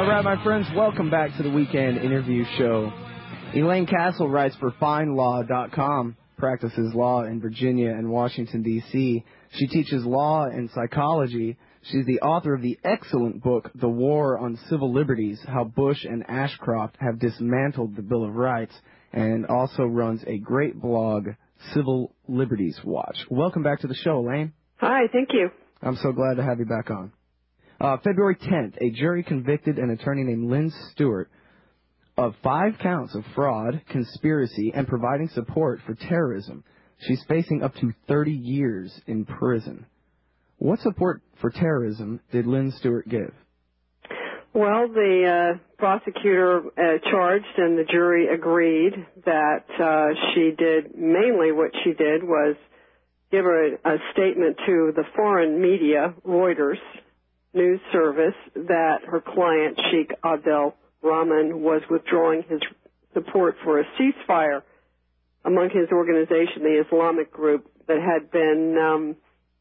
right, my friends, welcome back to the Weekend Interview Show. Elaine Castle writes for FindLaw.com, practices law in Virginia and Washington, D.C. She teaches law and psychology. She's the author of the excellent book, The War on Civil Liberties, How Bush and Ashcroft Have Dismantled the Bill of Rights, and also runs a great blog, Civil Liberties Watch. Welcome back to the show, Elaine. Hi, thank you. I'm so glad to have you back on. February 10th, a jury convicted an attorney named Lynn Stewart of 5 counts of fraud, conspiracy, and providing support for terrorism. She's facing up to 30 years in prison. What support for terrorism did Lynn Stewart give? Well, the prosecutor charged and the jury agreed that she did, mainly what she did was give her a statement to the foreign media, Reuters news service, that her client, Sheikh Abdel Rahman, was withdrawing his support for a ceasefire among his organization, the Islamic group, that had been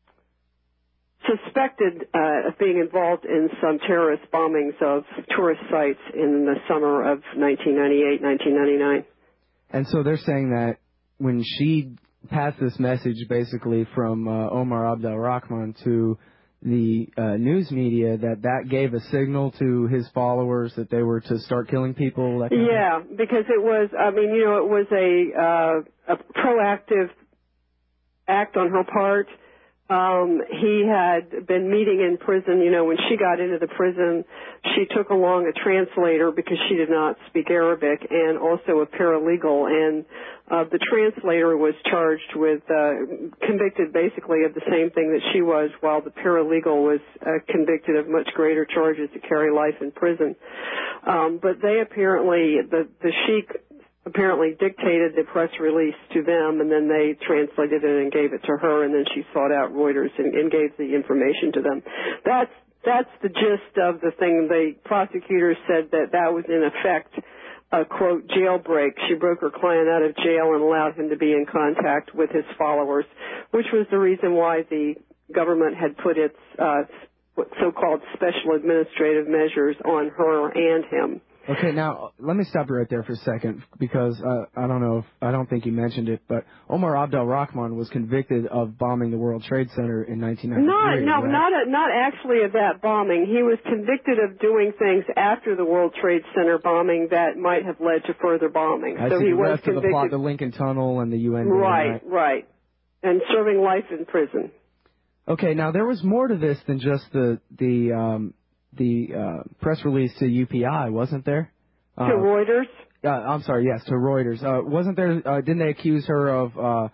suspected of being involved in some terrorist bombings of tourist sites in the summer of 1998, 1999. And so they're saying that when she passed this message basically from Omar Abdel Rahman to the news media, that gave a signal to his followers that they were to start killing people? Yeah, because it was, it was a proactive act on her part. He had been meeting in prison. When she got into the prison, she took along a translator because she did not speak Arabic, and also a paralegal. And the translator was charged with, convicted basically of the same thing that she was, while the paralegal was convicted of much greater charges to carry life in prison. But they apparently, the sheik apparently dictated the press release to them, and then they translated it and gave it to her, and then she sought out Reuters and gave the information to them. That's the gist of the thing. The prosecutor said that was in effect a, quote, jailbreak. She broke her client out of jail and allowed him to be in contact with his followers, which was the reason why the government had put its so-called special administrative measures on her and him. Okay, now, let me stop you right there for a second, because I don't think you mentioned it, but Omar Abdel Rahman was convicted of bombing the World Trade Center in 1993. Not actually of that bombing. He was convicted of doing things after the World Trade Center bombing that might have led to further bombing. So he was convicted. The plot, the Lincoln Tunnel and the UN. Right. And serving life in prison. Okay, now there was more to this than just the press release to UPI, wasn't there? To Reuters? I'm sorry, yes, to Reuters. Wasn't there, didn't they accuse her of,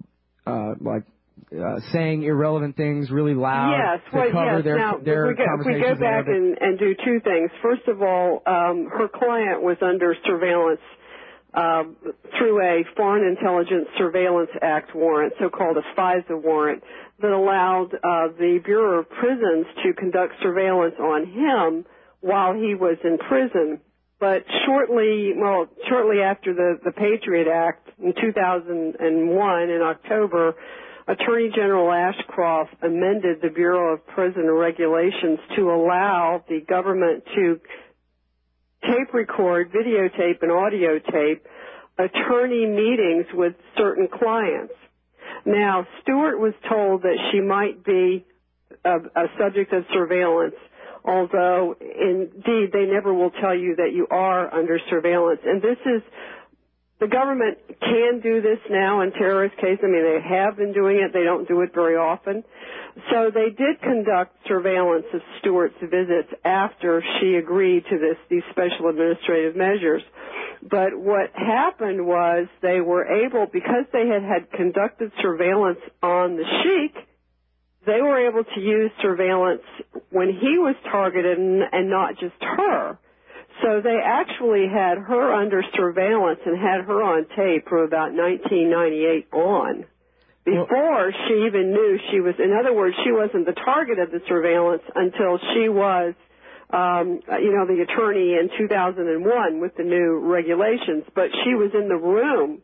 saying irrelevant things really loud to cover their conversations? We go back and do two things. First of all, her client was under surveillance through a Foreign Intelligence Surveillance Act warrant, so-called a FISA warrant, that allowed the Bureau of Prisons to conduct surveillance on him while he was in prison. But shortly after the Patriot Act in 2001, in October, Attorney General Ashcroft amended the Bureau of Prison Regulations to allow the government to tape record, videotape, and audio tape attorney meetings with certain clients. Now, Stewart was told that she might be a subject of surveillance, although, indeed, they never will tell you that you are under surveillance. And the government can do this now in terrorist cases. They have been doing it. They don't do it very often. So they did conduct surveillance of Stewart's visits after she agreed to these special administrative measures. But what happened was they were able, because they had conducted surveillance on the sheik, they were able to use surveillance when he was targeted and not just her. So they actually had her under surveillance and had her on tape from about 1998 on, before she even knew she was, in other words, she wasn't the target of the surveillance until she was, the attorney in 2001 with the new regulations. But she was in the room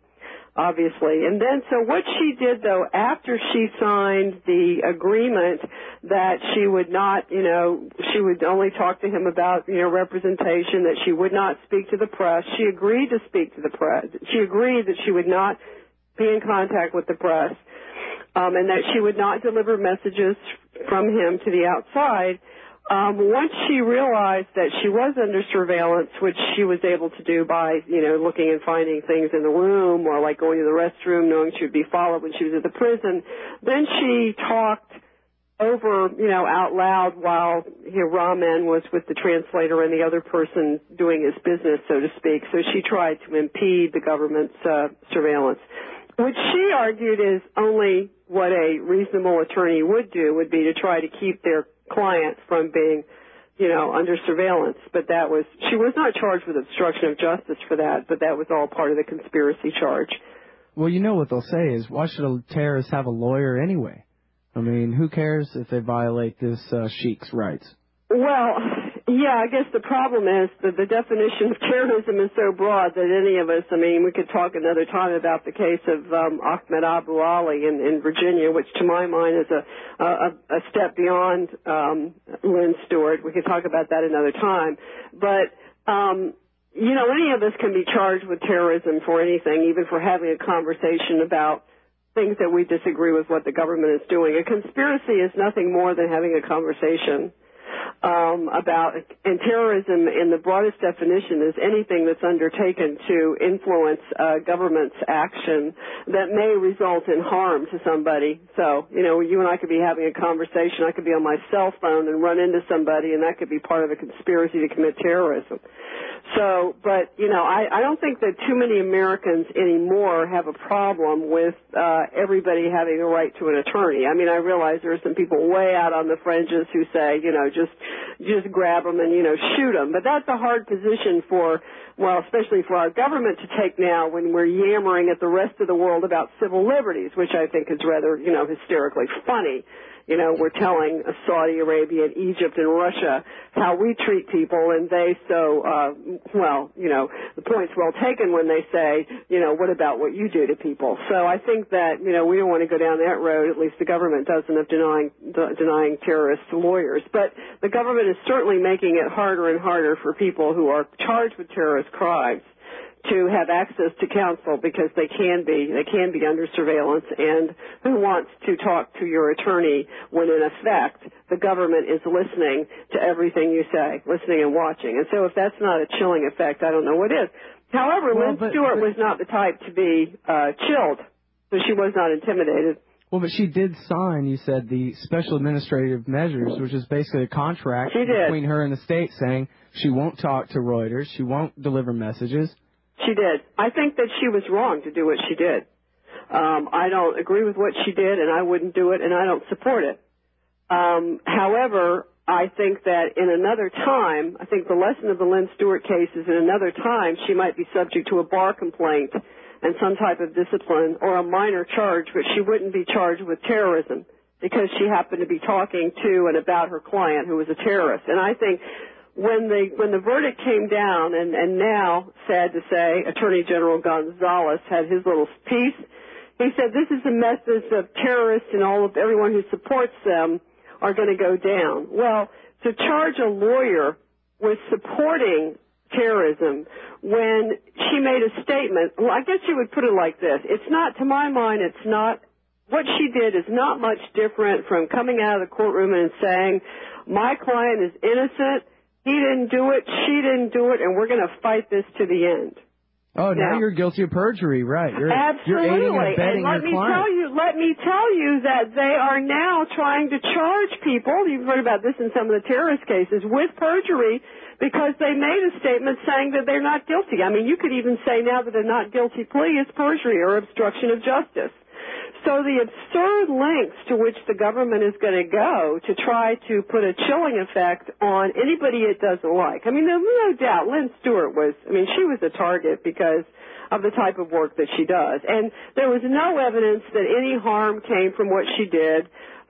obviously. And then, so what she did, though, after she signed the agreement that she would not, she would only talk to him about, representation, that she would not speak to the press, she agreed to speak to the press. She agreed that she would not be in contact with the press, and that she would not deliver messages from him to the outside. Once she realized that she was under surveillance, which she was able to do by, looking and finding things in the room, or like going to the restroom, knowing she would be followed when she was at the prison, then she talked over, out loud while Rahman was with the translator and the other person doing his business, so to speak. So she tried to impede the government's surveillance, which she argued is only what a reasonable attorney would do, would be to try to keep their client from being, under surveillance. But she was not charged with obstruction of justice for that, but that was all part of the conspiracy charge. Well, what they'll say is, why should a terrorist have a lawyer anyway? I mean, who cares if they violate this sheik's rights? Well, yeah, I guess the problem is that the definition of terrorism is so broad that any of us, we could talk another time about the case of Ahmed Abu Ali in Virginia, which to my mind is a step beyond Lynn Stewart. We could talk about that another time. But, any of us can be charged with terrorism for anything, even for having a conversation about things that we disagree with what the government is doing. A conspiracy is nothing more than having a conversation and terrorism in the broadest definition is anything that's undertaken to influence government's action that may result in harm to somebody. So, you and I could be having a conversation. I could be on my cell phone and run into somebody, and that could be part of a conspiracy to commit terrorism. So, but, I don't think that too many Americans anymore have a problem with everybody having a right to an attorney. I realize there are some people way out on the fringes who say, just grab them and, shoot them. But that's a hard position especially for our government to take now when we're yammering at the rest of the world about civil liberties, which I think is rather, hysterically funny. We're telling Saudi Arabia and Egypt and Russia how we treat people, and they the point's well taken when they say, what about what you do to people? So I think that, we don't want to go down that road, at least the government doesn't, of denying terrorist lawyers. But the government is certainly making it harder and harder for people who are charged with terrorist crimes to have access to counsel, because they can be under surveillance, and who wants to talk to your attorney when in effect the government is listening to everything you say, listening and watching. And so if that's not a chilling effect, I don't know what is. However, Lynn Stewart was not the type to be chilled, so she was not intimidated. Well, but she did sign, you said, the special administrative measures, which is basically a contract between her and the state saying she won't talk to Reuters, she won't deliver messages. She did. I think that she was wrong to do what she did. I don't agree with what she did, and I wouldn't do it, and I don't support it. However, I think that in another time, I think the lesson of the Lynn Stewart case is in another time she might be subject to a bar complaint and some type of discipline or a minor charge, but she wouldn't be charged with terrorism because she happened to be talking to and about her client who was a terrorist. And I think when the verdict came down, and now, sad to say, Attorney General Gonzalez had his little piece, he said this is a message of terrorists and everyone who supports them are going to go down. Well, to charge a lawyer with supporting terrorism when she made a statement, well, I guess you would put it like this. It's not, to my mind, what she did is not much different from coming out of the courtroom and saying, my client is innocent, he didn't do it, she didn't do it, and we're going to fight this to the end. Oh, now you're guilty of perjury, right? Absolutely. You're aiding and abetting your client. Let me tell you that they are now trying to charge people, you've heard about this in some of the terrorist cases, with perjury because they made a statement saying that they're not guilty. You could even say now that a not guilty plea is perjury or obstruction of justice. So the absurd lengths to which the government is going to go to try to put a chilling effect on anybody it doesn't like. There's no doubt Lynn Stewart she was a target because of the type of work that she does. And there was no evidence that any harm came from what she did.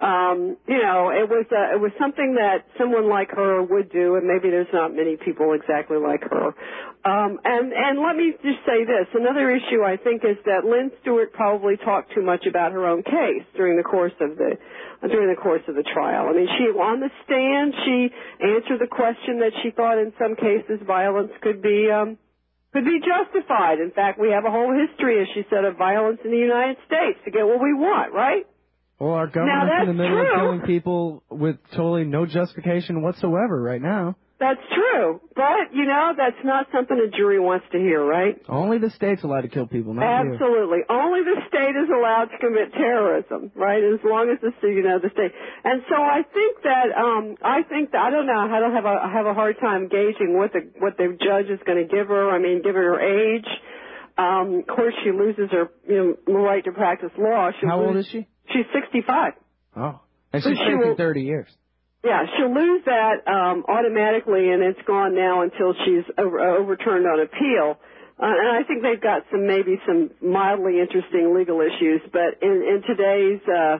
It was something that someone like her would do, and maybe there's not many people exactly like her. And let me just say this. Another issue, I think, is that Lynn Stewart probably talked too much about her own case during the course of the trial. I mean, on the stand, she answered the question that she thought in some cases violence could be justified. In fact, we have a whole history, as she said, of violence in the United States to get what we want, right? Well, our government's in the middle of killing people with totally no justification whatsoever right now. That's true. But, that's not something a jury wants to hear, right? Only the state's allowed to kill people, not you. Absolutely. Only the state is allowed to commit terrorism, right? As long as the state. And so I think that, I don't know, I have a hard time gauging what the judge is going to give her. I mean, given her age, of course she loses her, right to practice law. How old is she? She's 65. Oh. And she's facing 30 years. Yeah, she'll lose that automatically, and it's gone now until she's overturned on appeal. And I think they've got maybe some mildly interesting legal issues, but in today's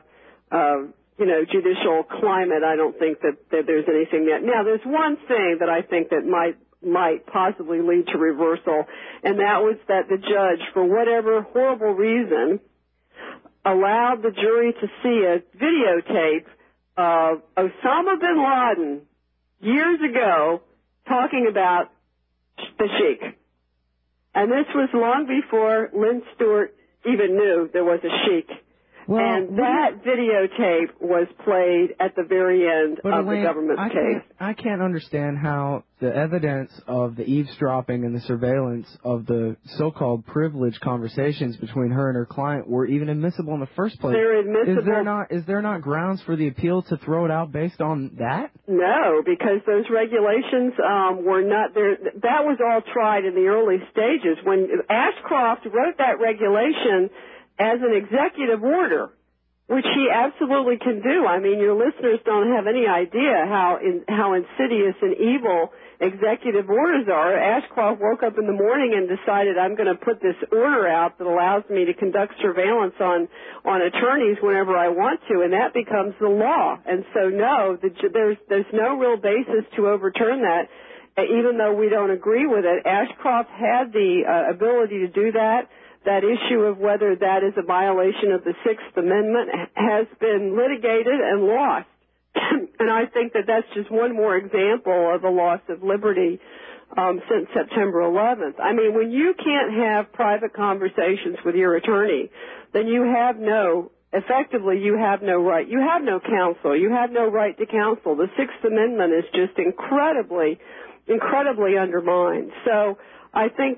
judicial climate, I don't think that there's anything yet. Now, there's one thing that I think that might possibly lead to reversal, and that was that the judge, for whatever horrible reason, allowed the jury to see a videotape of Osama bin Laden years ago talking about the Sheikh. And this was long before Lynn Stewart even knew there was a Sheikh. Well, and that videotape was played at the very end of the government's case. I can't understand how the evidence of the eavesdropping and the surveillance of the so-called privileged conversations between her and her client were even admissible in the first place. They're admissible. Is there not grounds for the appeal to throw it out based on that? No, because those regulations were not there. That was all tried in the early stages. When Ashcroft wrote that regulation as an executive order, which he absolutely can do. I mean, your listeners don't have any idea how insidious and evil executive orders are. Ashcroft woke up in the morning and decided, I'm going to put this order out that allows me to conduct surveillance on attorneys whenever I want to, and that becomes the law. And so, no, there's no real basis to overturn that, even though we don't agree with it. Ashcroft had the ability to do that. That issue of whether that is a violation of the Sixth Amendment has been litigated and lost. And I think that that's just one more example of a loss of liberty since September 11th. I mean, when you can't have private conversations with your attorney, then you have no right. You have no counsel. You have no right to counsel. The Sixth Amendment is just incredibly undermined. So I think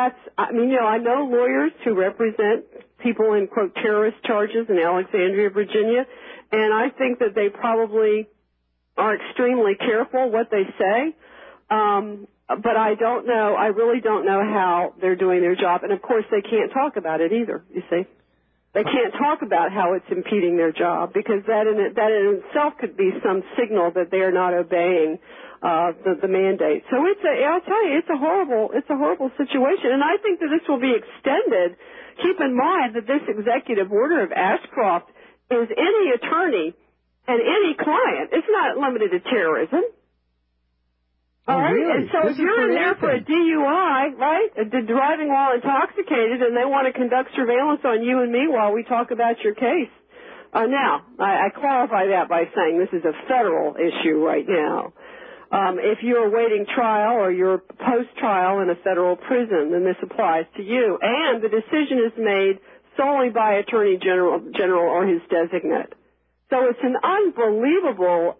I know lawyers who represent people in, quote, terrorist charges in Alexandria, Virginia, and I think that they probably are extremely careful what they say. But I really don't know how they're doing their job. And, of course, they can't talk about it either, you see. They can't talk about how it's impeding their job, because that in itself could be some signal that they are not obeying the mandate. So I'll tell you, it's a horrible situation. And I think that this will be extended. Keep in mind that this executive order of Ashcroft is any attorney and any client. It's not limited to terrorism. All right? Really? And so if you're in there for a DUI, right, driving while intoxicated, and they want to conduct surveillance on you and me while we talk about your case. Now, I qualify that by saying this is a federal issue right now. If you're awaiting trial or you're post-trial in a federal prison, then this applies to you. And the decision is made solely by Attorney General or his designate. So it's an unbelievable,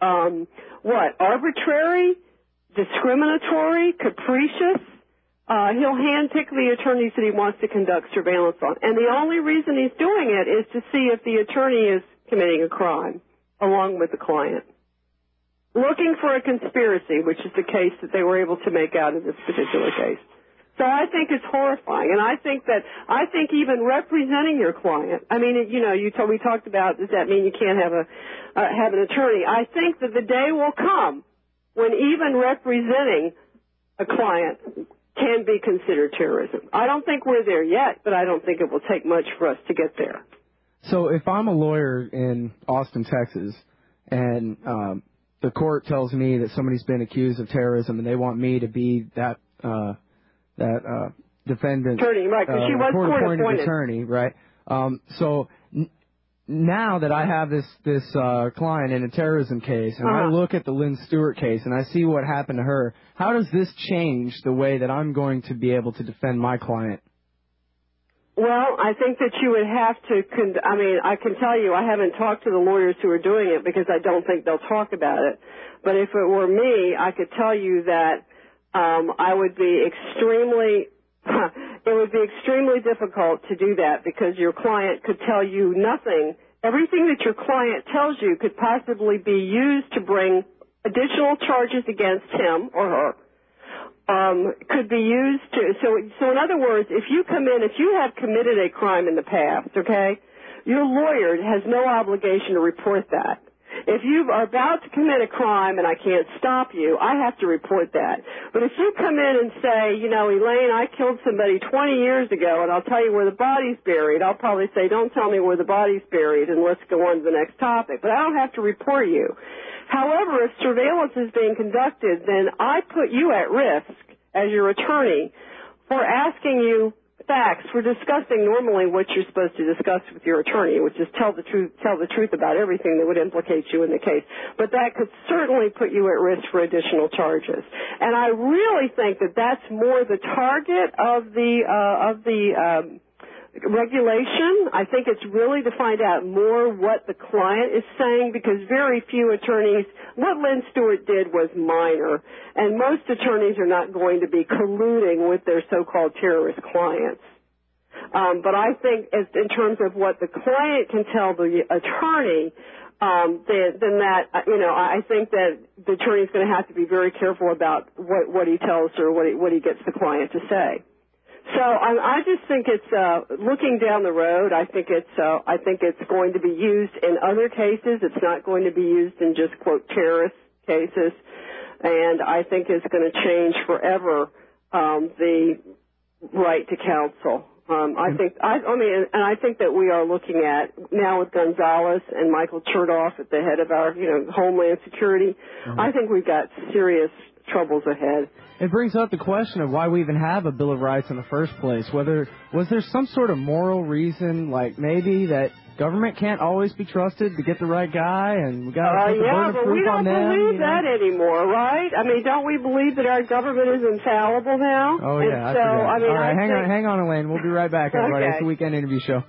arbitrary, discriminatory, capricious. He'll handpick the attorneys that he wants to conduct surveillance on. And the only reason he's doing it is to see if the attorney is committing a crime along with the client. Looking for a conspiracy, which is the case that they were able to make out in this particular case. So I think it's horrifying, and I think even representing your client. I mean, we talked about, does that mean you can't have an attorney? I think that the day will come when even representing a client can be considered terrorism. I don't think we're there yet, but I don't think it will take much for us to get there. So if I'm a lawyer in Austin, Texas, and the court tells me that somebody's been accused of terrorism and they want me to be that defendant, attorney, right? Because she was court-appointed attorney, right? So now that I have this client in a terrorism case, and I look at the Lynn Stewart case and I see what happened to her, how does this change the way that I'm going to be able to defend my client? Well, I think that you would have to, I can tell you I haven't talked to the lawyers who are doing it because I don't think they'll talk about it. But if it were me, I could tell you that I would be extremely, it would be extremely difficult to do that because your client could tell you nothing. Everything that your client tells you could possibly be used to bring additional charges against him or her. Could be used to, so in other words, if you come in, if you have committed a crime in the past, okay, your lawyer has no obligation to report that. If you are about to commit a crime and I can't stop you, I have to report that. But if you come in and say, you know, Elaine, I killed somebody 20 years ago and I'll tell you where the body's buried, I'll probably say, don't tell me where the body's buried and let's go on to the next topic. But I don't have to report you. However, if surveillance is being conducted, then I put you at risk as your attorney for asking you facts, for discussing normally what you're supposed to discuss with your attorney, which is tell the truth about everything that would implicate you in the case. But that could certainly put you at risk for additional charges. And I really think that that's more the target of the regulation. I think it's really to find out more what the client is saying because very few attorneys, what Lynn Stewart did was minor, and most attorneys are not going to be colluding with their so-called terrorist clients. But I think in terms of what the client can tell the attorney, then that, you know, I think that the attorney's going to have to be very careful about what he tells her, what he gets the client to say. So I just think it's looking down the road. I think it's going to be used in other cases. It's not going to be used in just quote terrorist cases, and I think it's going to change forever the right to counsel. I think that we are looking at now with Gonzalez and Michael Chertoff at the head of our Homeland Security. I think we've got serious troubles ahead. It brings up the question of why we even have a Bill of Rights in the first place. Was there some sort of moral reason, like maybe that government can't always be trusted to get the right guy, and we got to put the burden of proof on them? Yeah, but we don't believe that anymore, right? I mean, don't we believe that our government is infallible now? Oh yeah, and I forgot. All right, hang on, Elaine. We'll be right back, everybody. It's the Weekend Interview Show.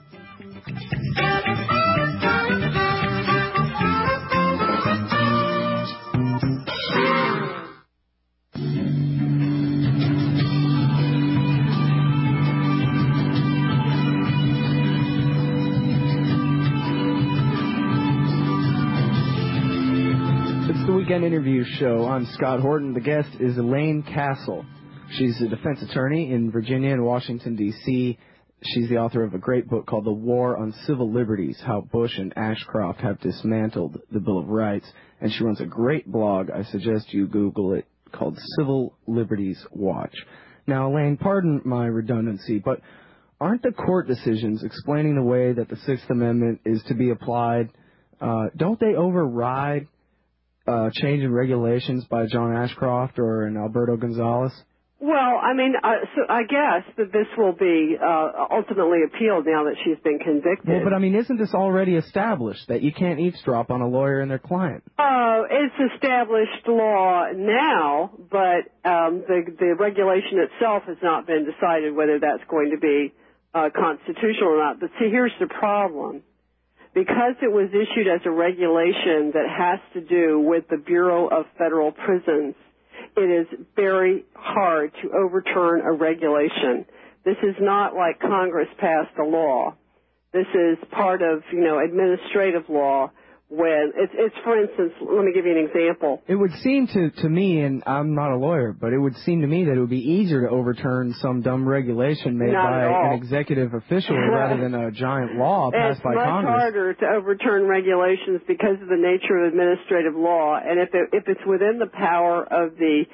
Weekend Interview Show. I'm Scott Horton. The guest is Elaine Castle. She's a defense attorney in Virginia and Washington, D.C. She's the author of a great book called The War on Civil Liberties, How Bush and Ashcroft Have Dismantled the Bill of Rights. And she runs a great blog. I suggest you Google it, called Civil Liberties Watch. Now, Elaine, pardon my redundancy, but aren't the court decisions explaining the way that the Sixth Amendment is to be applied, don't they override change in regulations by John Ashcroft or an Alberto Gonzalez? Well, I mean, so I guess that this will be ultimately appealed now that she's been convicted. Well, but I mean, isn't this already established that you can't eavesdrop on a lawyer and their client? It's established law now, but the regulation itself has not been decided whether that's going to be constitutional or not. But see, here's the problem. Because it was issued as a regulation that has to do with the Bureau of Federal Prisons, it is very hard to overturn a regulation. This is not like Congress passed a law. This is part of, administrative law. When it's for instance, let me give you an example. It would seem to me, and I'm not a lawyer, but it would seem to me that it would be easier to overturn some dumb regulation made by an executive official rather than a giant law passed by Congress. It's much harder to overturn regulations because of the nature of administrative law, and if it's within the power of the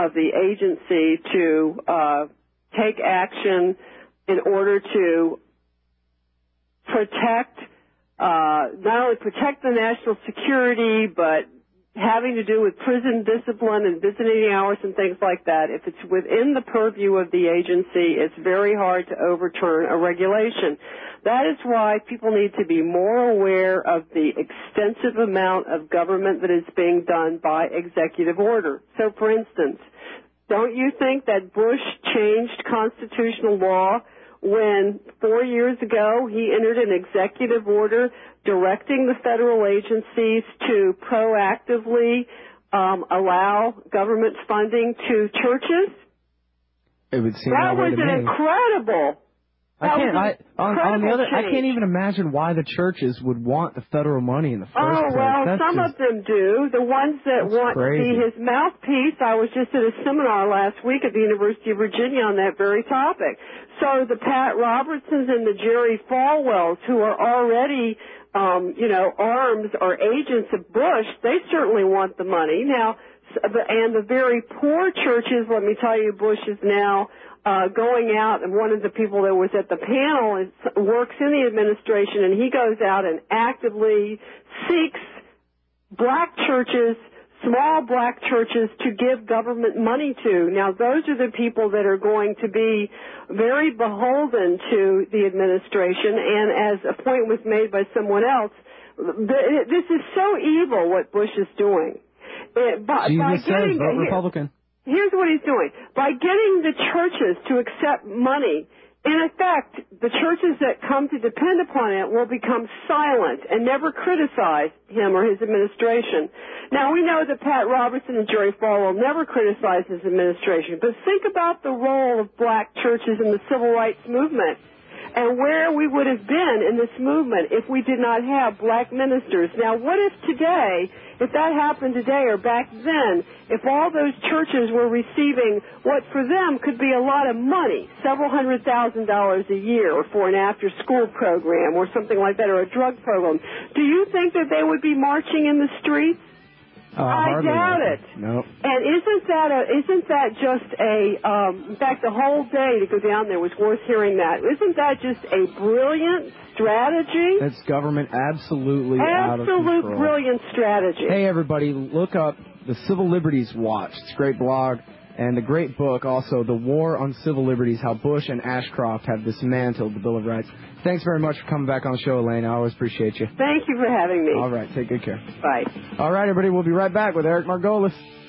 agency to take action in order to protect not only protect the national security, but having to do with prison discipline and visiting hours and things like that, if it's within the purview of the agency, it's very hard to overturn a regulation. That is why people need to be more aware of the extensive amount of government that is being done by executive order. So, for instance, don't you think that Bush changed constitutional law when 4 years ago he entered an executive order directing the federal agencies to proactively allow government funding to churches? It would seem that way to me. That was an incredible. I can't even imagine why the churches would want the federal money in the first place. Oh, well, some of them do. The ones that want to be his mouthpiece. I was just at a seminar last week at the University of Virginia on that very topic. So the Pat Robertsons and the Jerry Falwells, who are already, arms or agents of Bush, they certainly want the money. Now, and the very poor churches, let me tell you, Bush is now going out, and one of the people that was at the panel works in the administration, and he goes out and actively seeks black churches, small black churches, to give government money to. Now, those are the people that are going to be very beholden to the administration, and as a point was made by someone else, this is so evil what Bush is doing. Jesus says, vote Republican. Here's what he's doing. By getting the churches to accept money, in effect, the churches that come to depend upon it will become silent and never criticize him or his administration. Now, we know that Pat Robertson and Jerry Falwell never criticize his administration, but think about the role of black churches in the civil rights movement and where we would have been in this movement if we did not have black ministers. Now, what if today, if that happened today or back then, if all those churches were receiving what for them could be a lot of money, several $100,000 a year for an after-school program or something like that, or a drug program, do you think that they would be marching in the streets? I doubt it. Nope. And isn't that just in fact, the whole day to go down there was worth hearing that. Isn't that just a brilliant strategy? That's government absolutely out of control. Absolute brilliant strategy. Hey, everybody, look up the Civil Liberties Watch. It's a great blog. And the great book, also, The War on Civil Liberties, How Bush and Ashcroft Have Dismantled the Bill of Rights. Thanks very much for coming back on the show, Elaine. I always appreciate you. Thank you for having me. All right, take good care. Bye. All right, everybody, we'll be right back with Eric Margolis.